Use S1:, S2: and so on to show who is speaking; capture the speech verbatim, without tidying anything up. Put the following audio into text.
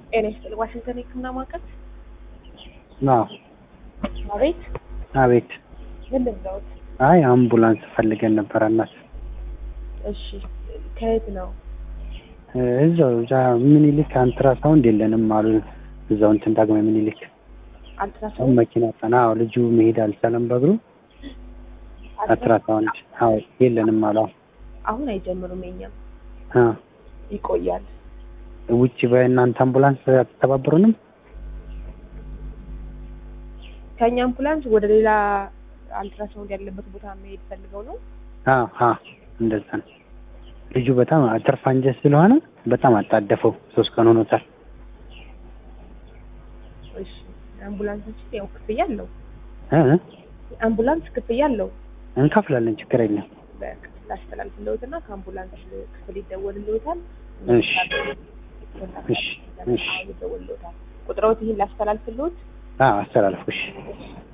S1: እኔ ስለ ዋሽንግተን ህክምና ማዕከል
S2: ነው።
S1: አቤት
S2: አቤት።
S1: ምንድን ነው?
S2: አይ አምቡላንስ ፈልገን ነበር እናት።
S1: እሺ ከየት ነው?
S2: እዛው እዛ ምኒልክ አልትራሳውንድ የለንም አሉ። እዛው እንትን ዳግማዊ ምኒልክ
S1: አልትራሳውንድ
S2: መኪና ጠናው ልጁ መሄድ አልቻለም በእግሩ አልትራሳውንድ አዎ የለንም አሉ።
S1: አሁን አይጀምሩም። የኛም
S2: አ
S1: ይቆያል።
S2: ውጪ በእናንተ አምቡላንስ አትተባበሩንም?
S1: ከኛ አምቡላንስ ወደ ሌላ አልትራሳውንድ ያለበት ቦታ መሄድ ፈልገው ነው?
S2: አ አ እንደዛ ነው። ልጁ በጣም አትርፋንጀ ስለሆነ በጣም አጣደፈው። ሶስት ቀን ሆኖታል።
S1: እሺ አምቡላንስ ያው ክፍያ አለው።
S2: እ
S1: አምቡላንስ ክፍያ አለው።
S2: እንከፍላለን፣ ችግር የለም።
S1: በክፍል አስተላልፍልዎትና ከአምቡላንስ ክፍል ይደወልልዎታል።
S2: እሺ እሺ እሺ
S1: ይደወልልዎታል። ቁጥሮት ይሄን ላስተላልፍልዎት?
S2: አዎ አስተላልፉ። እሺ